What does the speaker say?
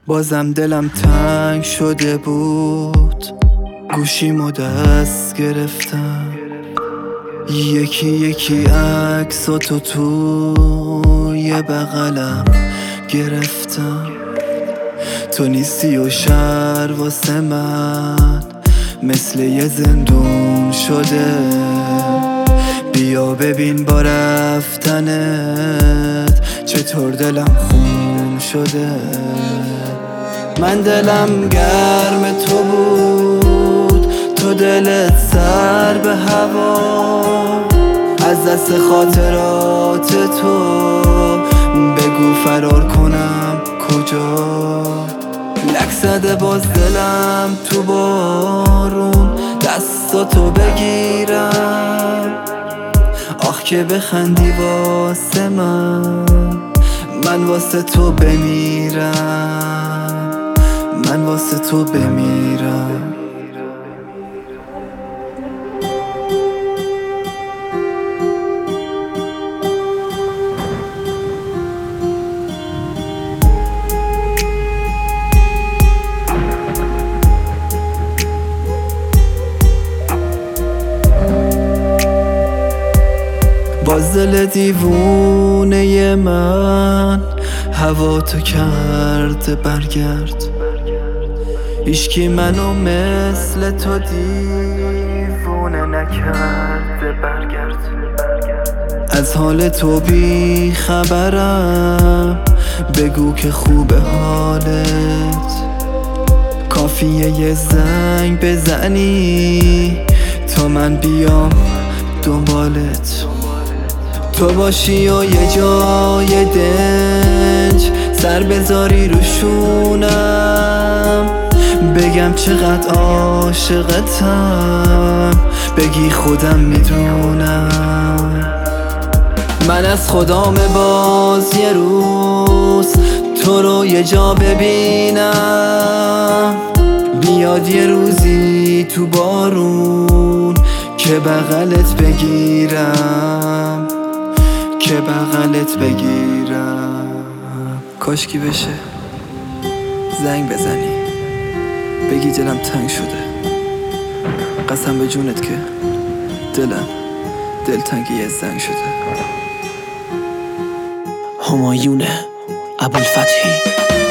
بازم دلم تنگ شده بود، گوشیمو دست گرفتم، یکی یکی عکساتو توی بغلم گرفتم. تو نیستی و شهر واسه من مثل یه زندون شده، بیا ببین با رفتنت چطور دلم خون شده. من دلم گرم تو بود، تو دلت سر به هوا، از دست خاطرات تو بگو فرار کنم کجا. لک زده باز دلم تو بارون، دستاتو بگیرم، آخ که بخندی واسه من واسه تو بمیرم، من واسه تو بمیرم. باز دل دیوونه من هوا تو کرده برگرد، هیچکی منو مثل تو دیوونه نکرده برگرد. از حال تو بی خبرم، بگو که خوبه حالت، کافیه یه زنگ بزنی تا من بیام دنبالت. تو باشی و یه جای دنج سر بذاری رو شونم، بگم چقدر عاشقتم، بگی خودم میدونم. من از خدام باز یه روز تو رو یه جا ببینم، بیاد یه روزی تو بارون که بغلت بگیرم، که بغلت بگیرم. کاشکی بشه زنگ بزنی بگی دلم تنگ شده، قسم به جونت که دلم دلتنگ یه زنگ شده. همایون ابوالفتحی.